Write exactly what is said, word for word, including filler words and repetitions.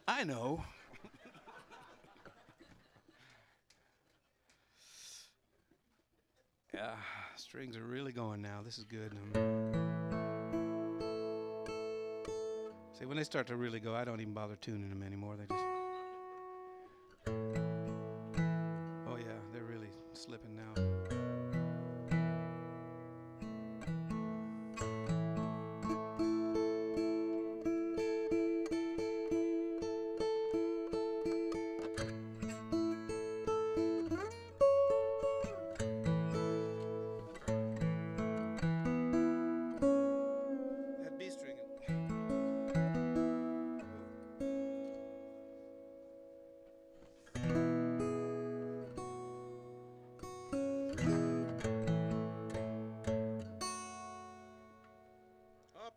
I know. Yeah, strings are really going now. This is good. See, when they start to really go, I don't even bother tuning them anymore. They just